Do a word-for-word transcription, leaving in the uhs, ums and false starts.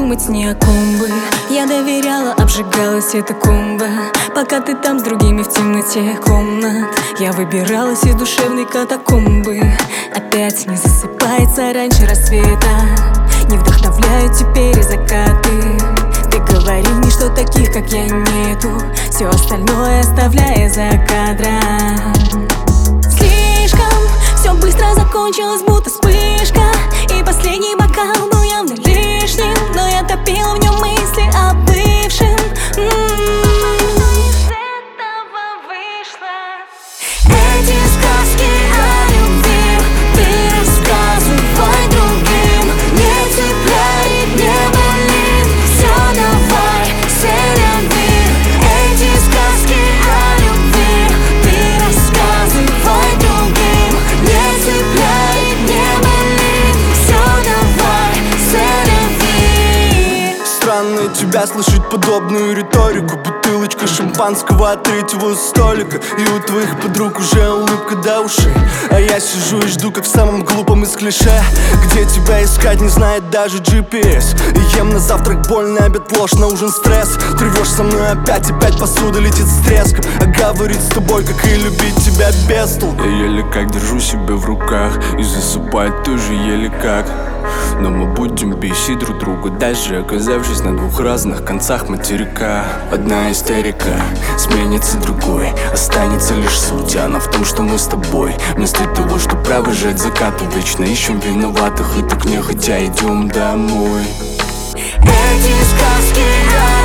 думать ни о ком бы. Я доверяла, обжигалась эта комба, пока ты там с другими в темноте комнат. Я выбиралась из душевной катакомбы. Опять не засыпается раньше рассвета, не вдохновляют теперь и закаты. Ты говорил мне, что таких, как я, нету, все остальное оставляя за кадром. Слишком все быстро закончилось, будто вспышка, и последний бокал был явно лишним, но я топила в нем мысли о бывшем. Эти сказки о любви ты рассказывай другим. Не цепляй, не болит, все давай, селяви. Эти сказки о любви ты рассказывай другим. Не цепляй, не болит, все давай, селяви. Странно тебя слышать подобную риторику. Бутылочка шампанского от третьего столика, и у твоих подруг уже улыбка до ушей. А я сижу и жду, как в самом глупом из клише, где тебя искать не знает даже джи пи эс. И ем на завтрак боль, на обед ложь, на ужин стресс. Тревожь со мной опять, опять посуда летит с треском. А говорить с тобой, как и любить тебя без толку. Я еле как держу себя в руках, и засыпать тоже еле как. Но мы будем бесить друг друга, даже оказавшись на двух разных концах материка. Одна истерика сменится другой, останется лишь суть. Она в том, что мы с тобой вместо того, чтобы провожать закаты, вечно ищем виноватых, и так нехотя идем домой. Эти сказки